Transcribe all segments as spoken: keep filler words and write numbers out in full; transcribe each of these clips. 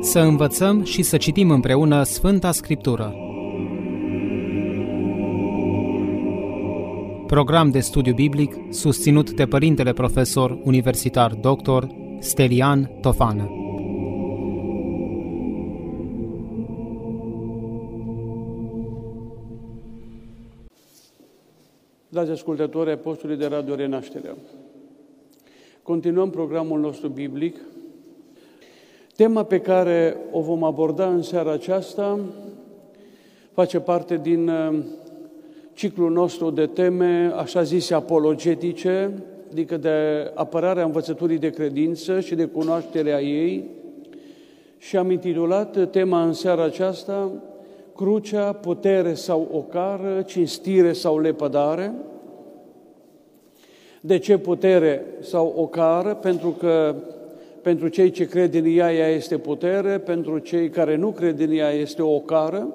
Să învățăm și să citim împreună Sfânta Scriptură. Program de studiu biblic susținut de Părintele Profesor Universitar doctor Stelian Tofană. Dragi ascultători ai postului de Radio Renașterea, continuăm programul nostru biblic. Tema pe care o vom aborda în seara aceasta face parte din ciclul nostru de teme, așa zise, apologetice, adică de apărarea învățăturii de credință și de cunoașterea ei, și am intitulat tema în seara aceasta Crucea, putere sau ocară, cinstire sau lepădare. De ce putere sau ocară? Pentru că pentru cei ce cred în ea, ea este putere, pentru cei care nu cred în ea, este o ocară.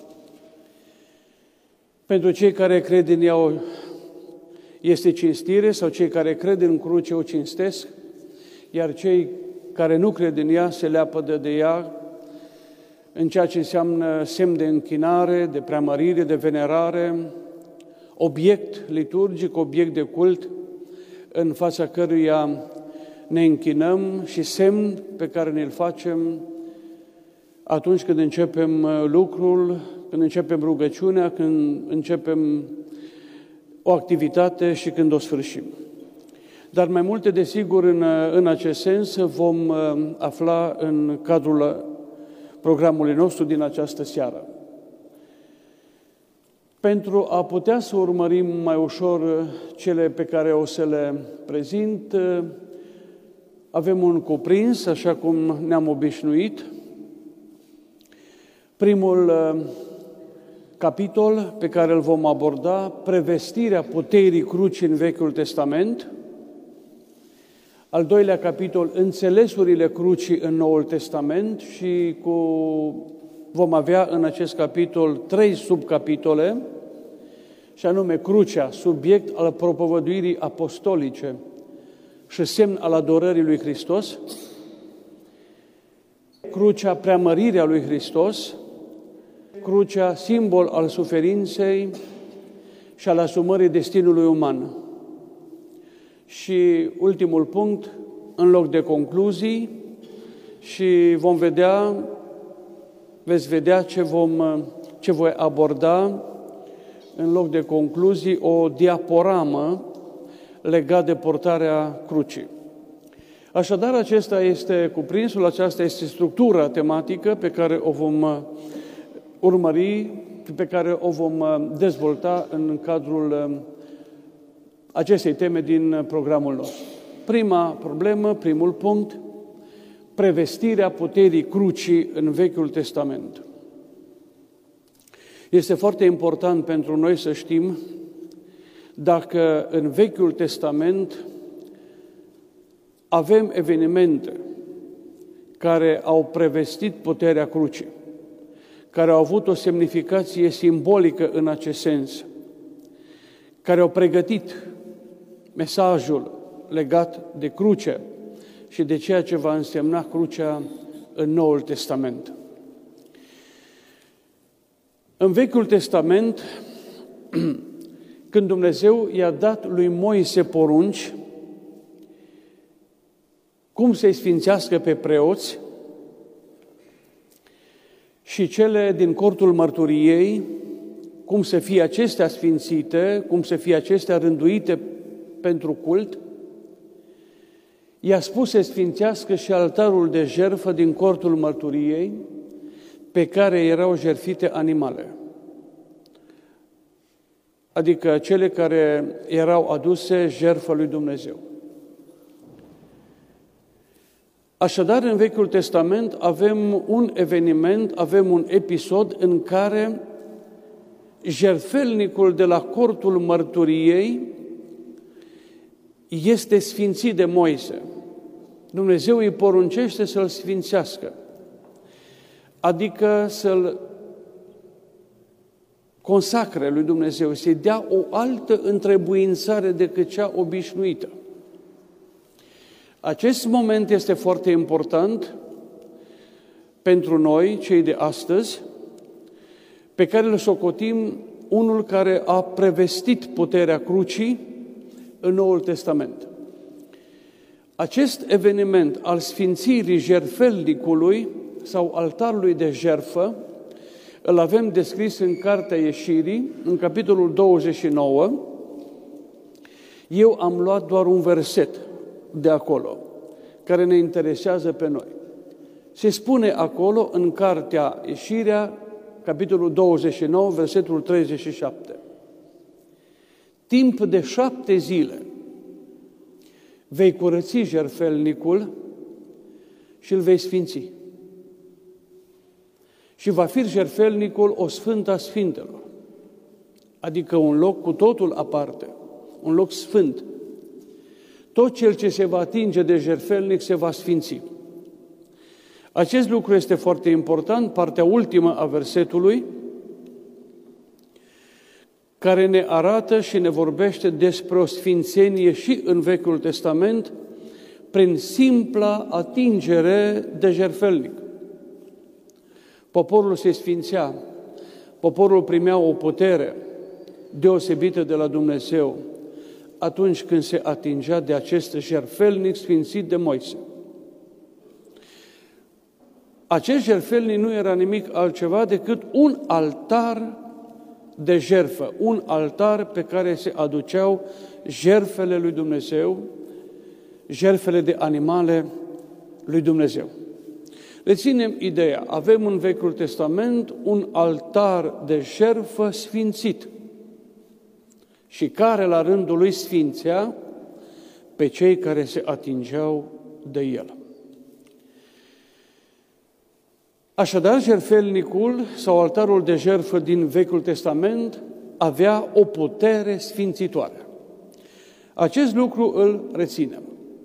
Pentru cei care cred în ea, este cinstire, sau cei care cred în cruce o cinstesc, iar cei care nu cred în ea se leapădă de ea în ceea ce înseamnă semn de închinare, de preamărire, de venerare, obiect liturgic, obiect de cult, în fața căruia ne închinăm și semn pe care ne-l facem atunci când începem lucrul, când începem rugăciunea, când începem o activitate și când o sfârșim. Dar mai multe, desigur, în, în acest sens vom afla în cadrul programului nostru din această seară. Pentru a putea să urmărim mai ușor cele pe care o să le prezint, avem un cuprins, așa cum ne-am obișnuit. Primul capitol pe care îl vom aborda, prevestirea puterii crucii în Vechiul Testament. Al doilea capitol, înțelesurile crucii în Noul Testament, și cu, vom avea în acest capitol trei subcapitole, și anume crucea, subiect al propovăduirii apostolice și semn al adorării lui Hristos, crucea, preamărirea lui Hristos, crucea, simbol al suferinței și al asumării destinului uman. Și ultimul punct, în loc de concluzii, și vom vedea, veți vedea ce, vom, ce voi aborda în loc de concluzii, o diaporamă legat de portarea crucii. Așadar, acesta este cuprinsul, aceasta este structura tematică pe care o vom urmări, pe care o vom dezvolta în cadrul acestei teme din programul nostru. Prima problemă, primul punct, prevestirea puterii crucii în Vechiul Testament. Este foarte important pentru noi să știm dacă în Vechiul Testament avem evenimente care au prevestit puterea crucii, care au avut o semnificație simbolică în acest sens, care au pregătit mesajul legat de cruce și de ceea ce va însemna crucea în Noul Testament. În Vechiul Testament, când Dumnezeu i-a dat lui Moise porunci cum să-i sfințească pe preoți și cele din cortul mărturiei, cum să fie acestea sfințite, cum să fie acestea rânduite pentru cult, i-a spus să sfințească și altarul de jertfă din cortul mărturiei, pe care erau jertfite animale, adică cele care erau aduse jertfă lui Dumnezeu. Așadar, în Vechiul Testament avem un eveniment, avem un episod în care jertfelnicul de la cortul mărturiei este sfințit de Moise. Dumnezeu îi poruncește să-l sfințească, adică să-l consacre lui Dumnezeu, să-i dea o altă întrebuințare decât cea obișnuită. Acest moment este foarte important pentru noi, cei de astăzi, pe care îl socotim unul care a prevestit puterea crucii în Noul Testament. Acest eveniment al sfințirii jertfelnicului sau altarului de jertfă îl avem descris în Cartea Ieșirii, în capitolul douăzeci și nouă. Eu am luat doar un verset de acolo, care ne interesează pe noi. Se spune acolo, în Cartea Ieșirea, capitolul douăzeci și nouă, versetul treizeci și șapte. Timp de șapte zile vei curăți jertfelnicul și îl vei sfinți. Și va fi jertfelnicul o sfântă a sfintelor, adică un loc cu totul aparte, un loc sfânt. Tot cel ce se va atinge de jertfelnic se va sfinți. Acest lucru este foarte important, partea ultimă a versetului, care ne arată și ne vorbește despre o sfințenie și în Vechiul Testament, prin simpla atingere de jertfelnic. Poporul se sfințea, poporul primea o putere deosebită de la Dumnezeu atunci când se atingea de acest jertfelnic sfințit de Moise. Acest jertfelnic nu era nimic altceva decât un altar de jertfă, un altar pe care se aduceau jertfele lui Dumnezeu, jertfele de animale lui Dumnezeu. Reținem ideea, avem în Vechiul Testament un altar de jertfă sfințit și care la rândul lui sfințea pe cei care se atingeau de el. Așadar, jertfelnicul sau altarul de jertfă din Vechiul Testament avea o putere sfințitoare. Acest lucru îl reținem.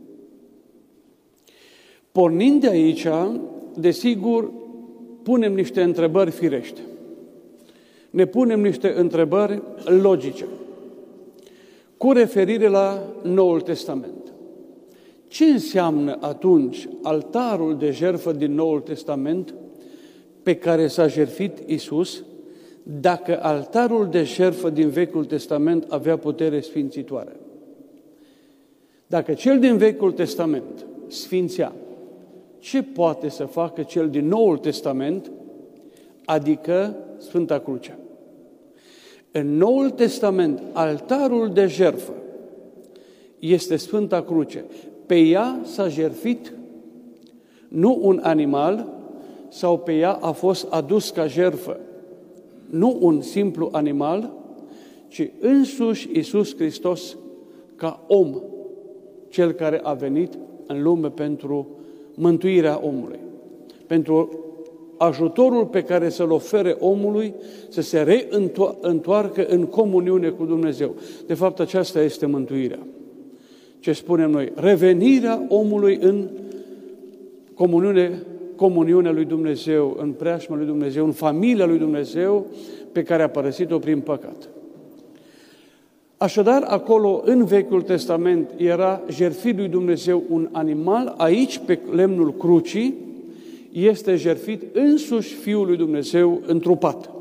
Pornind de aici, desigur, punem niște întrebări firește. Ne punem niște întrebări logice, cu referire la Noul Testament. Ce înseamnă atunci altarul de jertfă din Noul Testament pe care s-a jertfit Iisus, dacă altarul de jertfă din Vechiul Testament avea putere sfințitoare? Dacă cel din Vechiul Testament sfințea, ce poate să facă cel din Noul Testament, adică Sfânta Cruce? În Noul Testament, altarul de jertfă este Sfânta Cruce. Pe ea s-a jertfit nu un animal, sau pe ea a fost adus ca jertfă nu un simplu animal, ci însuși Iisus Hristos ca om, cel care a venit în lume pentru mântuirea omului, pentru ajutorul pe care să-l ofere omului să se reîntoarcă în comuniune cu Dumnezeu. De fapt, aceasta este mântuirea. Ce spunem noi? Revenirea omului în comuniune, comuniunea lui Dumnezeu, în preajma lui Dumnezeu, în familia lui Dumnezeu pe care a părăsit-o prin păcat. Așadar, acolo, în Vechiul Testament, era jertfit lui Dumnezeu un animal, aici, pe lemnul crucii, este jertfit însuși Fiul lui Dumnezeu întrupat.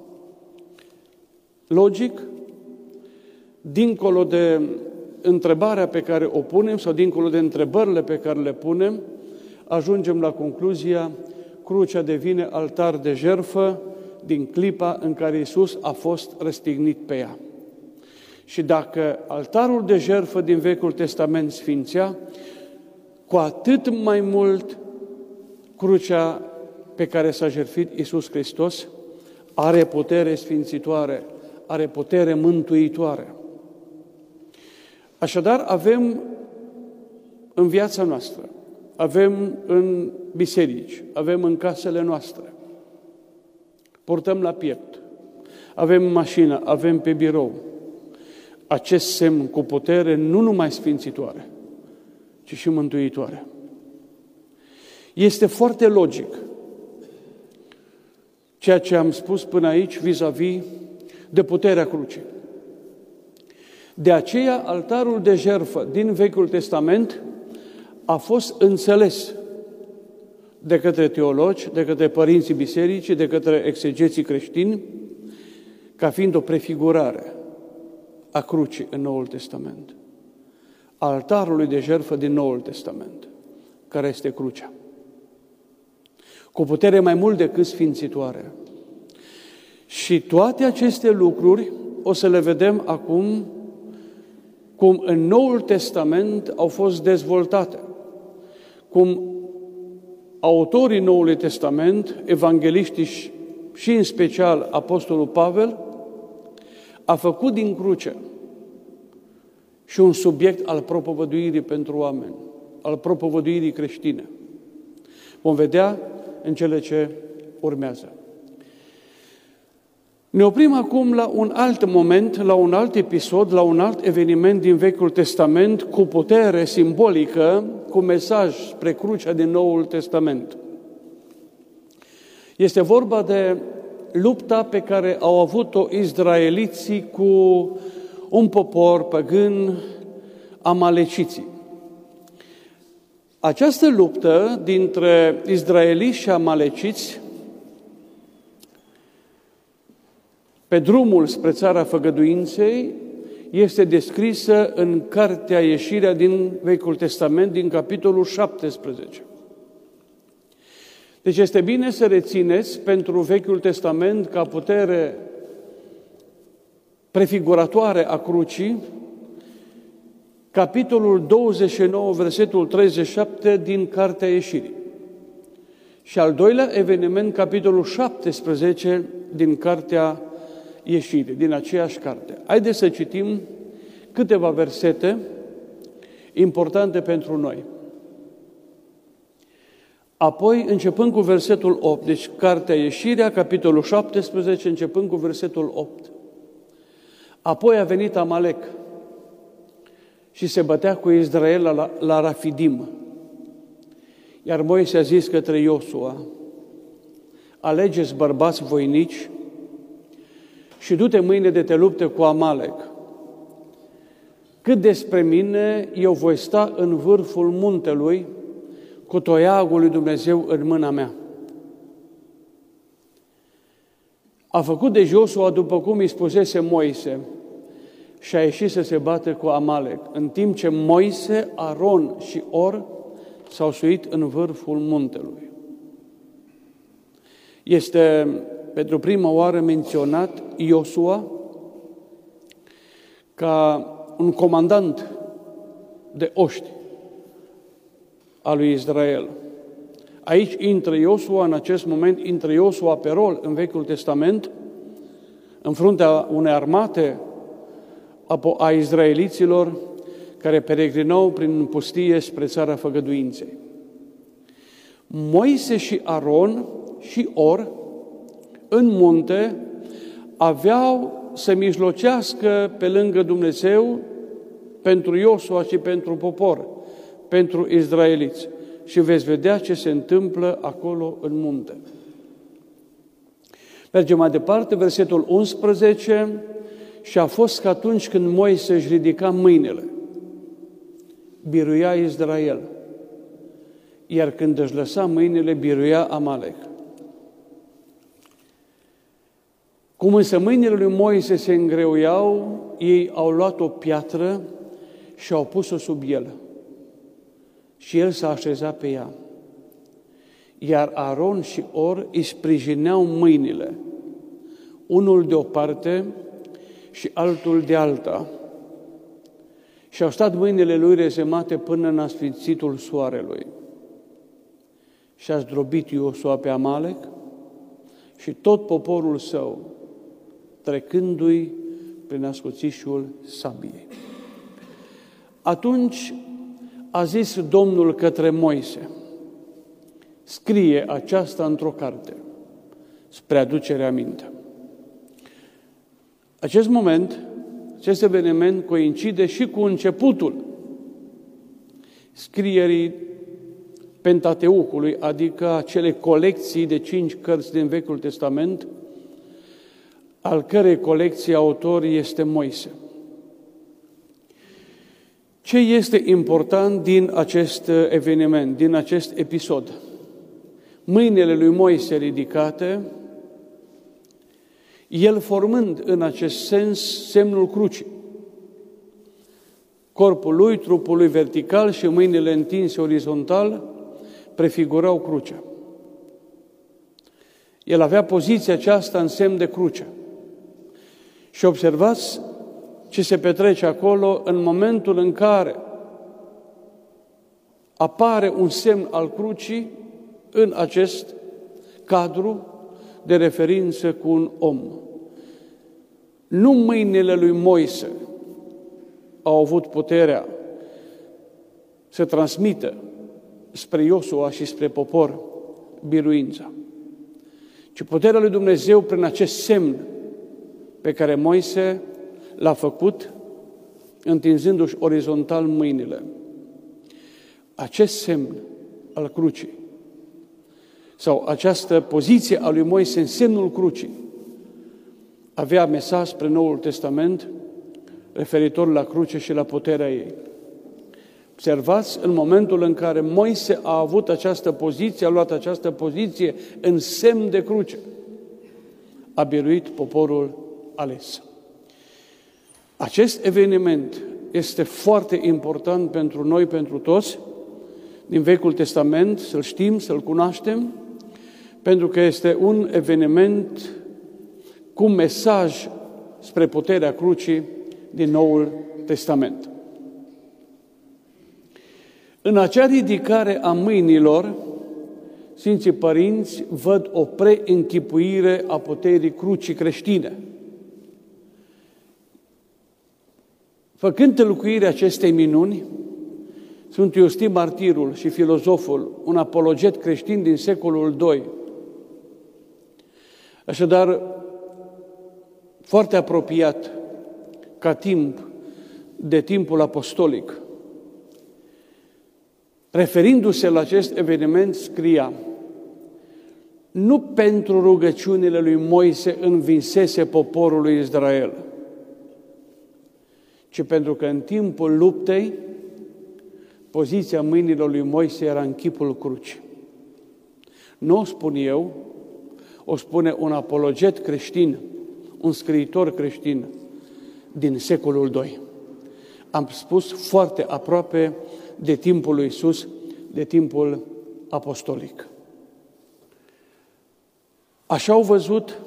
Logic, dincolo de întrebarea pe care o punem, sau dincolo de întrebările pe care le punem, ajungem la concluzia, crucea devine altar de jertfă din clipa în care Iisus a fost răstignit pe ea. Și dacă altarul de jertfă din Vechiul Testament sfințea, cu atât mai mult crucea pe care s-a jertfit Iisus Hristos are putere sfințitoare, are putere mântuitoare. Așadar, avem în viața noastră, avem în biserici, avem în casele noastre, purtăm la piept, avem în mașină, avem pe birou, acest semn cu putere nu numai sfințitoare, ci și mântuitoare. Este foarte logic ceea ce am spus până aici vis-a-vis de puterea crucii. De aceea, altarul de jertfă din Vechiul Testament a fost înțeles de către teologi, de către părinții bisericii, de către exegeții creștini, ca fiind o prefigurare a crucii în Noul Testament, altarului de jertfă din Noul Testament, care este crucea, cu putere mai mult decât sfințitoare. Și toate aceste lucruri o să le vedem acum cum în Noul Testament au fost dezvoltate, cum autorii Noului Testament, evangeliștii și în special Apostolul Pavel, a făcut din cruce și un subiect al propovăduirii pentru oameni, al propovăduirii creștine. Vom vedea în cele ce urmează. Ne oprim acum la un alt moment, la un alt episod, la un alt eveniment din Vechiul Testament cu putere simbolică, cu mesaj spre crucea din Noul Testament. Este vorba de lupta pe care au avut-o izraeliții cu un popor păgân, amaleciții. Această luptă dintre izraeliți și amaleciți, pe drumul spre țara făgăduinței, este descrisă în Cartea Ieșirea din Vechiul Testament, din capitolul șaptesprezece. Deci este bine să rețineți pentru Vechiul Testament ca putere prefiguratoare a crucii, capitolul douăzeci și nouă, versetul treizeci și șapte din Cartea Ieșirii. Și al doilea eveniment, capitolul șaptesprezece din Cartea Ieșirii, din aceeași carte. Haideți să citim câteva versete importante pentru noi. Apoi, începând cu versetul opt, deci Cartea Ieșirea, capitolul șaptesprezece, începând cu versetul opt. Apoi a venit Amalec și se bătea cu Israel la, la Rafidim. Iar Moise a zis către Iosua: alegeți bărbați voinici și du-te mâine de te lupte cu Amalec. Cât despre mine, eu voi sta în vârful muntelui cu toiagul lui Dumnezeu în mâna mea. A făcut de Iosua după cum îi spusese Moise și a ieșit să se bată cu Amalec, în timp ce Moise, Aron și Or s-au suit în vârful muntelui. Este pentru prima oară menționat Iosua ca un comandant de oști al lui Israel. Aici intră Iosua, în acest moment intră Iosua pe rol în Vechiul Testament, în fruntea unei armate a izraeliților care peregrinau prin pustie spre țara făgăduinței. Moise și Aron și Or în munte aveau să mijlocească pe lângă Dumnezeu pentru Iosua și pentru popor, pentru izraeliți. Și veți vedea ce se întâmplă acolo în munte. Mergem mai departe, versetul unsprezece. Și a fost că atunci când Moise își ridica mâinile, biruia Israel, iar când își lăsa mâinile, biruia Amalec. Cum însă mâinile lui Moise se îngreuiau, ei au luat o piatră și au pus-o sub el. Și el s-a așezat pe ea. Iar Aron și Or îi sprijineau mâinile, unul de o parte și altul de alta. Și au stat mâinile lui rezemate până în asfințitul soarelui. Și a zdrobit Iosua pe Amalec și tot poporul său, trecându-i prin ascuțișul sabiei. Atunci a zis Domnul către Moise: scrie aceasta într-o carte, spre aducerea aminte. Acest moment, acest eveniment coincide și cu începutul scrierii Pentateucului, adică acele colecții de cinci cărți din Vechiul Testament, al cărei colecție autor este Moise. Ce este important din acest eveniment, din acest episod? mâinile lui Moise ridicate, el formând în acest sens semnul crucii. Corpul lui, trupul lui vertical și mâinile întinse orizontal prefigurau crucea. El avea poziția aceasta în semn de cruce. Și observați ce se petrece acolo în momentul în care apare un semn al crucii în acest cadru de referință cu un om. Nu mâinile lui Moise au avut puterea să transmită spre Iosua și spre popor biruința, ci puterea lui Dumnezeu prin acest semn pe care Moise l-a făcut, întinzându-și orizontal mâinile. Acest semn al crucii, sau această poziție a lui Moise în semnul crucii, avea mesaj spre Noul Testament referitor la cruce și la puterea ei. Observați, în momentul în care Moise a avut această poziție, a luat această poziție în semn de cruce, a biruit poporul ales. Acest eveniment este foarte important pentru noi, pentru toți, din Vechiul Testament, să-l știm, să-l cunoaștem, pentru că este un eveniment cu mesaj spre puterea crucii din Noul Testament. În acea ridicare a mâinilor, Sfinții Părinți văd o preînchipuire a puterii crucii creștine. Făcând tălcuirea acestei minuni, Sfântul Iustin Martirul și filozoful, un apologet creștin din secolul doi, așadar foarte apropiat ca timp de timpul apostolic, referindu-se la acest eveniment, scria: nu pentru rugăciunile lui Moise învinsese poporul lui Israel, ci pentru că în timpul luptei, poziția mâinilor lui Moise era în chipul crucii. Nu o spun eu, o spune un apologet creștin, un scriitor creștin din secolul doi. Am spus foarte aproape de timpul lui Iisus, de timpul apostolic. Așa au văzut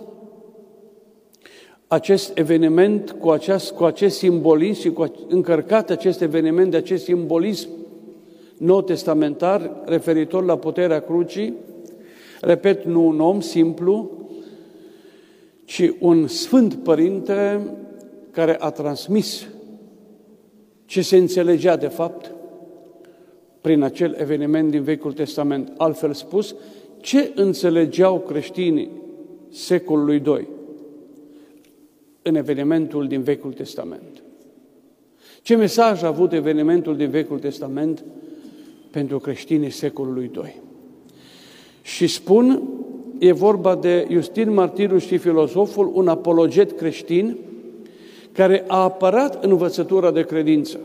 acest eveniment cu acest, cu acest simbolism și cu încărcat acest eveniment de acest simbolism nou testamentar referitor la puterea crucii, repet, nu un om simplu, ci un sfânt părinte care a transmis ce se înțelegea de fapt prin acel eveniment din Vechiul Testament. Altfel spus, ce înțelegeau creștinii secolului doi în evenimentul din Vechiul Testament? Ce mesaj a avut evenimentul din Vechiul Testament pentru creștinii secolului doi? Și spun, e vorba de Iustin Martirul și filozoful, un apologet creștin care a apărat învățătura de credință.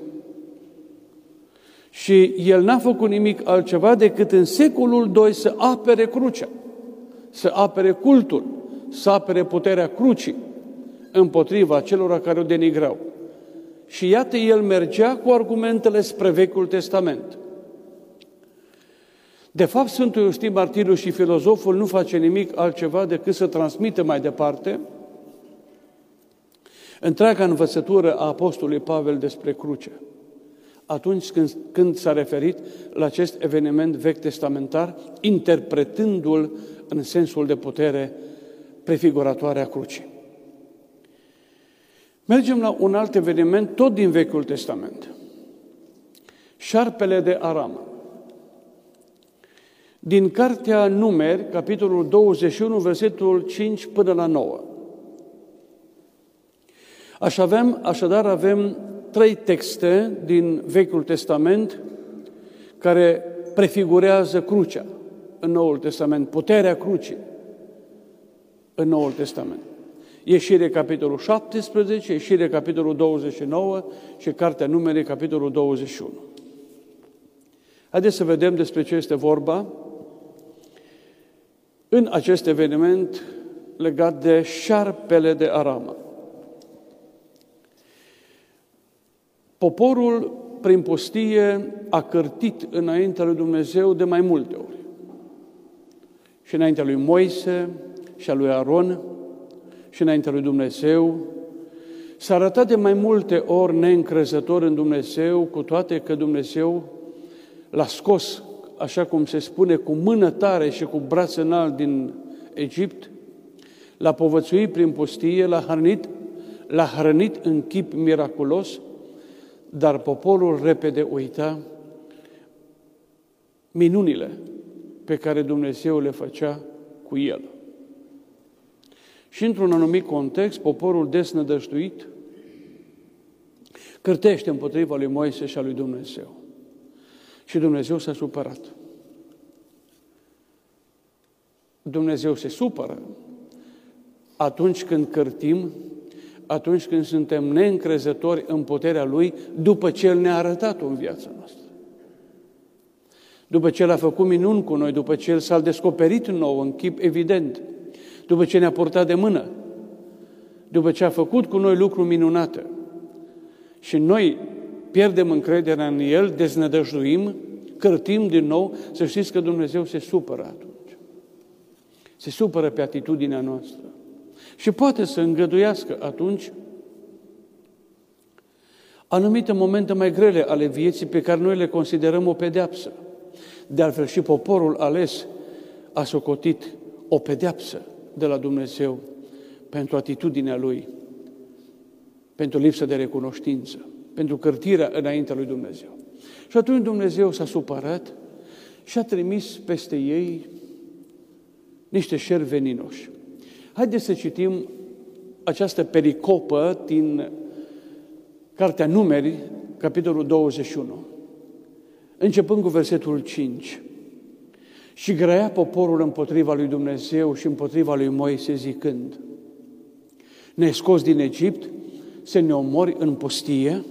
Și el n-a făcut nimic altceva decât în secolul doi să apere crucea, să apere cultul, să apere puterea crucii împotriva celor care o denigrau. Și iată, el mergea cu argumentele spre Vechiul Testament. De fapt, Sfântul Iustin Martirul și filozoful nu face nimic altceva decât să transmită mai departe întreaga învățătură a Apostolului Pavel despre cruce, atunci când, când s-a referit la acest eveniment vechi testamentar, interpretându-l în sensul de putere prefiguratoare a crucii. Mergem la un alt eveniment, tot din Vechiul Testament. Șarpele de Aram. Din Cartea Numeri, capitolul douăzeci și unu, versetul cinci până la nouă. Aș avem, așadar avem trei texte din Vechiul Testament care prefigurează crucea în Noul Testament, puterea crucii în Noul Testament. Ieșire, capitolul șaptesprezece, Ieșire, capitolul douăzeci și nouă și Cartea Numeri, capitolul douăzeci și unu. Haideți să vedem despre ce este vorba. în acest eveniment legat de șarpele de Arama. Poporul prin pustie a cârtit înaintea lui Dumnezeu de mai multe ori. Și înaintea lui Moise și a lui Aron și înaintea lui Dumnezeu. S-a arătat de mai multe ori neîncrezător în Dumnezeu, cu toate că Dumnezeu l-a scos, așa cum se spune, cu mână tare și cu braț înalt din Egipt, l-a povățuit prin pustie, l-a hrănit, l-a hrănit în chip miraculos, dar poporul repede uita minunile pe care Dumnezeu le făcea cu el. Și într-un anumit context, poporul desnădăjduit cârtește împotriva lui Moise și a lui Dumnezeu. Și Dumnezeu s-a supărat. Dumnezeu se supără atunci când cârtim, atunci când suntem neîncrezători în puterea Lui, după ce El ne-a arătat-o în viața noastră. După ce El a făcut minuni cu noi, după ce El s-a descoperit nou în chip evident, după ce ne-a purtat de mână, după ce a făcut cu noi lucruri minunate și noi pierdem încrederea în El, deznădăjduim, cârtim din nou, să știți că Dumnezeu se supără atunci. Se supără pe atitudinea noastră. Și poate să îngăduiască atunci anumite momente mai grele ale vieții pe care noi le considerăm o pedeapsă. De altfel și poporul ales a socotit o pedeapsă de la Dumnezeu pentru atitudinea lui, pentru lipsa de recunoștință, pentru cârtirea înaintea lui Dumnezeu. Și atunci Dumnezeu s-a supărat și a trimis peste ei niște șerpi veninoși. Haideți să citim această pericopă din Cartea Numeri, capitolul douăzeci și unu, începând cu versetul cinci. Și grăia poporul împotriva lui Dumnezeu și împotriva lui Moise, zicând: ne-ai scos din Egipt să ne omori în pustie?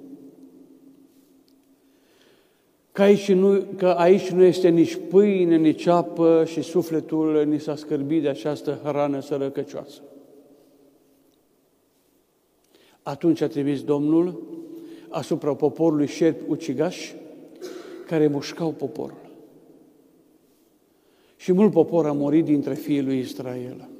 Că aici, nu, că aici nu este nici pâine, nici apă și sufletul ni s-a scârbit de această hrană sărăcăcioasă. Atunci a trimis Domnul asupra poporului șerpi ucigași care mușcau poporul. Și mult popor a murit dintre fiii lui Israel.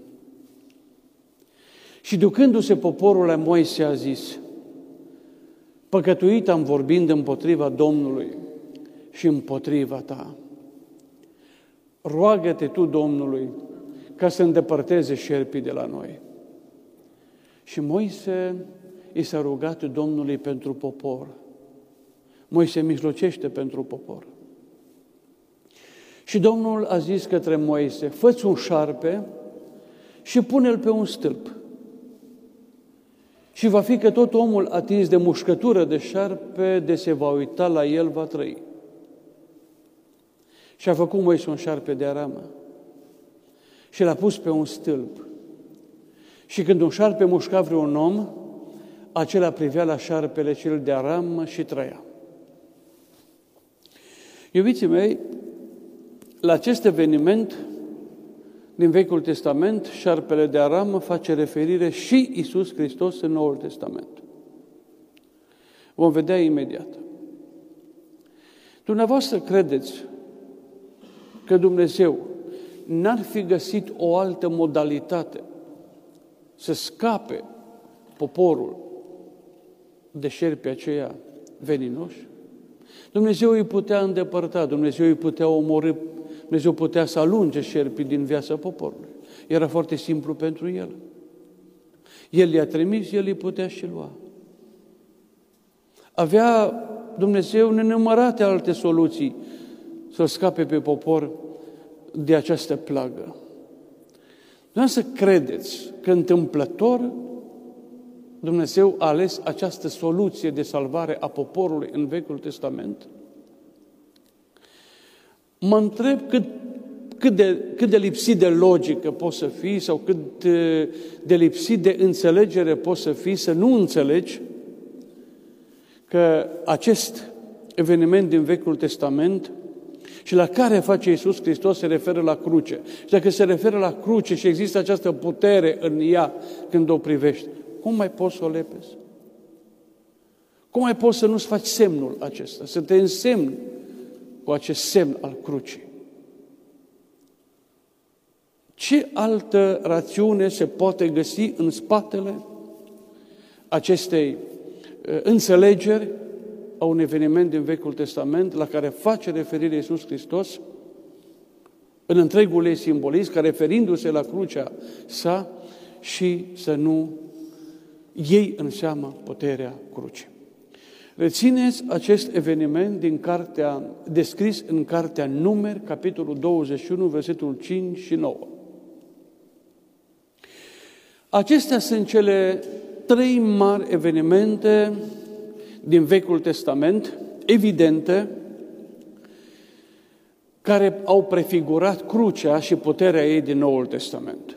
Și ducându-se poporul la Moise a zis: păcătuit am vorbind împotriva Domnului și împotriva ta. Roagă-te tu Domnului ca să îndepărteze șerpii de la noi. Și Moise i s-a rugat Domnului pentru popor. Moise mijlocește pentru popor. Și Domnul a zis către Moise: fă-ți un șarpe și pune-l pe un stâlp. Și va fi că tot omul atins de mușcătură de șarpe, de se va uita la el, va trăi. Și a făcut Moise un șarpe de aramă și l-a pus pe un stâlp. Și când un șarpe mușca vreun om, acela privea la șarpele cel de aramă și trăia. Iubiții mei, la acest eveniment din Vechiul Testament, șarpele de aramă face referire și Iisus Hristos în Noul Testament. Vom vedea imediat. Dumneavoastră credeți că Dumnezeu n-ar fi găsit o altă modalitate să scape poporul de șerpii aceia veninoși? Dumnezeu îi putea îndepărta, Dumnezeu îi putea omorî, Dumnezeu putea să alunge șerpii din viața poporului. Era foarte simplu pentru El. El i-a trimis, El îi putea și lua. Avea Dumnezeu nenumărate alte soluții să scape pe popor de această plagă. Nu să credeți că întâmplător Dumnezeu a ales această soluție de salvare a poporului în Vechiul Testament? Mă întreb cât, cât, de, cât de lipsit de logică poți să fii sau cât de, de lipsit de înțelegere poți să fii să nu înțelegi că acest eveniment din Vechiul Testament și la care face Iisus Hristos se referă la cruce. Și dacă se referă la cruce și există această putere în ea când o privești, cum mai poți să o lepezi? Cum mai poți să nu-ți faci semnul acesta, să te însemni cu acest semn al crucii? Ce altă rațiune se poate găsi în spatele acestei înțelegeri a un eveniment din Vechiul Testament la care face referire Iisus Hristos în întregul ei simbolism, ca referindu-se la crucea sa și să nu iei în seamă puterea crucii. Rețineți acest eveniment din cartea, descris în cartea Numeri, capitolul douăzeci și unu, versetul cinci și nouă. Acestea sunt cele trei mari evenimente din Vechiul Testament, evidente, care au prefigurat crucea și puterea ei din Noul Testament.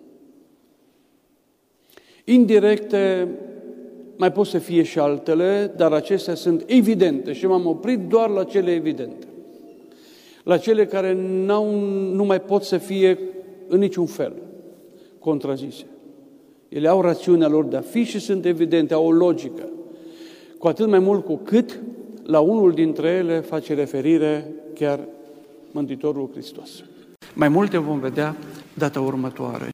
Indirecte, mai pot să fie și altele, dar acestea sunt evidente și m-am oprit doar la cele evidente. La cele care n-au, nu mai pot să fie în niciun fel contrazise. Ele au rațiunea lor de a fi și sunt evidente, au o logică. Cu atât mai mult cu cât la unul dintre ele face referire chiar Mântuitorul Hristos. Mai multe vom vedea data următoare.